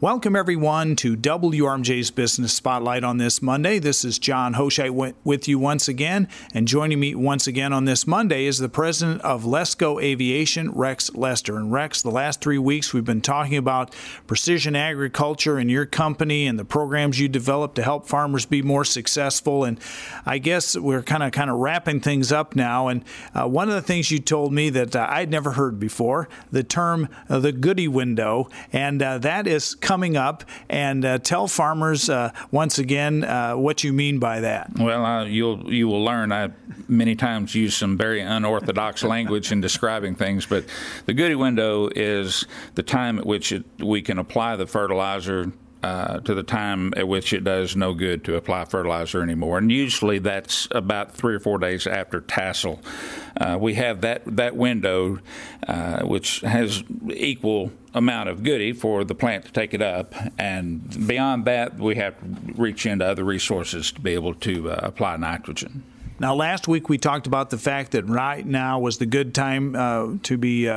Welcome, everyone, to WRMJ's Business Spotlight on this Monday. This is John Hoshite with you once again, and joining me once again on this Monday is the president of Lesco Aviation, Rex Lester. And Rex, the last 3 weeks we've been talking about precision agriculture and your company and the programs you developed to help farmers be more successful. And I guess we're kind of wrapping things up now. And one of the things you told me that I'd never heard before, the term the goody window, and that is coming up, and tell farmers once again what you mean by that. Well, you will learn. I many times use some very unorthodox language in describing things, but the goody window is the time at which we can apply the fertilizer to the time at which it does no good to apply fertilizer anymore. And usually that's about 3 or 4 days after tassel. We have that window, which has equal amount of goody for the plant to take it up. And beyond that, we have to reach into other resources to be able to apply nitrogen. Now, last week we talked about the fact that right now was the good time to be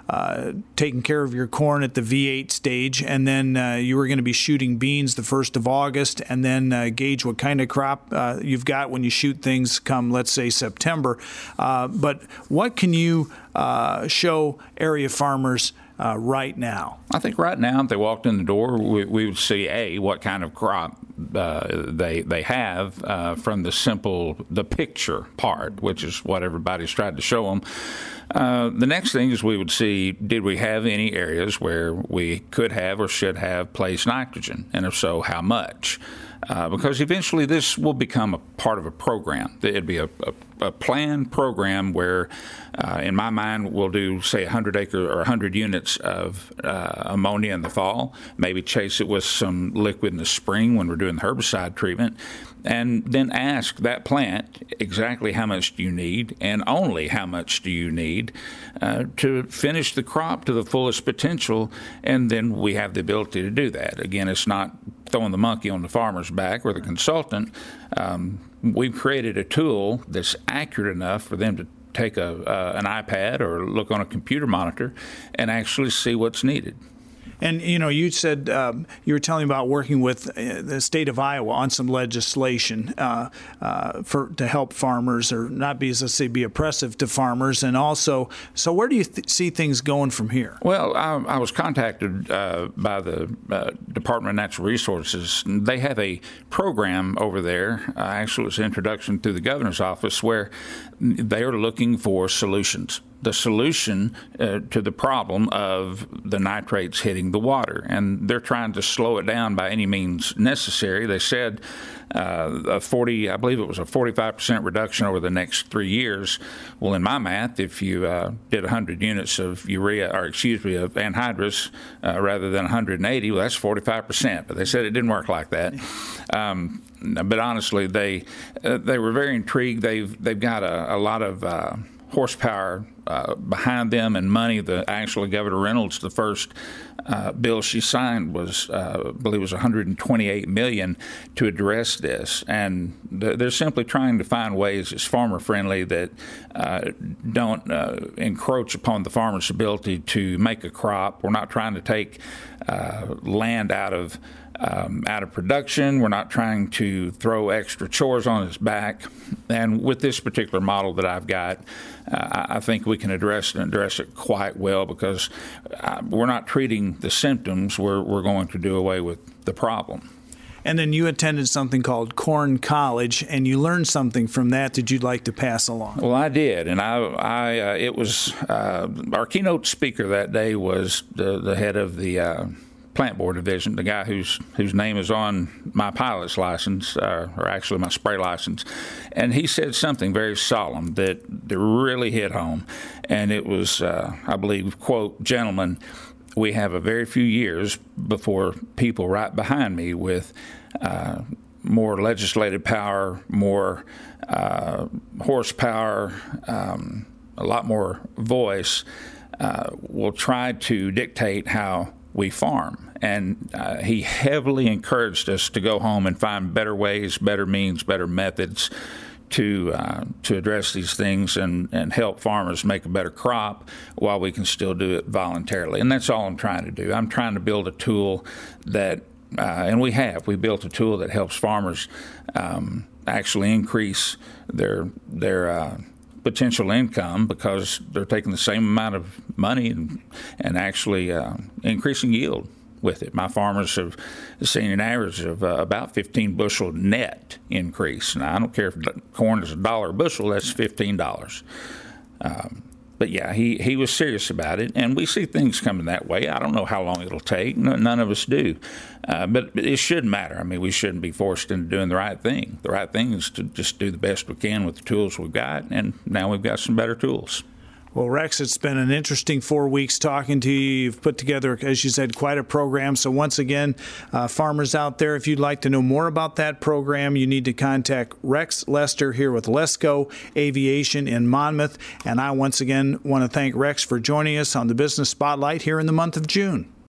taking care of your corn at the V8 stage, and then you were going to be shooting beans the 1st of August, and then gauge what kind of crop you've got when you shoot things come, let's say, September. But what can you show area farmers right now? I think right now, if they walked in the door, we would see, what kind of crop they have from the picture part, which is what everybody's tried to show them. The next thing is we would see, did we have any areas where we could have or should have placed nitrogen, and if so, how much? Because eventually this will become a part of a program. It'd be a planned program where, in my mind, we'll do, say, 100 acre or 100 units of ammonia in the fall, maybe chase it with some liquid in the spring when we're doing the herbicide treatment, and then ask that plant exactly how much do you need and only how much do you need to finish the crop to the fullest potential, and then we have the ability to do that. Again, it's not throwing the monkey on the farmer's back or the consultant. We've created a tool that's accurate enough for them to take an iPad or look on a computer monitor and actually see what's needed. And, you said you were telling about working with the state of Iowa on some legislation to help farmers, or not be, let's say, be oppressive to farmers. And also, so where do you see things going from here? Well, I was contacted by the Department of Natural Resources. They have a program over there. Actually, it's an introduction through the governor's office where they are looking for solutions. The solution to the problem of the nitrates hitting the water. And they're trying to slow it down by any means necessary. They said I believe it was a 45% reduction over the next 3 years. Well, in my math, if you did 100 units of of anhydrous rather than 180, well, that's 45%. But they said it didn't work like that. But honestly, they were very intrigued. They've got a lot of horsepower behind them and money. Actually, Governor Reynolds, the first bill she signed was, I believe, was $128 million to address this, and they're simply trying to find ways that's farmer friendly that don't encroach upon the farmer's ability to make a crop. We're not trying to take land out of production. We're not trying to throw extra chores on his back. And with this particular model that I've got, I think we can address it quite well, because we're not treating the symptoms. We're going to do away with the problem. And then you attended something called Corn College, and you learned something from that you'd like to pass along. Well, I did, and it was our keynote speaker that day was the head of the plant board division, the guy whose name is on my pilot's license, or actually my spray license, and he said something very solemn that really hit home, and it was, I believe, quote, "Gentlemen, we have a very few years before people right behind me with more legislative power, more horsepower, a lot more voice, will try to dictate how we farm." And he heavily encouraged us to go home and find better ways, better means, better methods to address these things and help farmers make a better crop while we can still do it voluntarily. And that's all I'm trying to do. I'm trying to build a tool that, and we built a tool that helps farmers actually increase their potential income because they're taking the same amount of money and actually increasing yield with it. My farmers have seen an average of about 15 bushel net increase. Now, I don't care if corn is $1 a bushel, that's $15. But yeah, he was serious about it, and we see things coming that way. I don't know how long it'll take. None of us do. But it shouldn't matter. I mean, we shouldn't be forced into doing the right thing. The right thing is to just do the best we can with the tools we've got, and now we've got some better tools. Well, Rex, it's been an interesting 4 weeks talking to you. You've put together, as you said, quite a program. So once again, farmers out there, if you'd like to know more about that program, you need to contact Rex Lester here with Lesco Aviation in Monmouth. And I once again want to thank Rex for joining us on the Business Spotlight here in the month of June.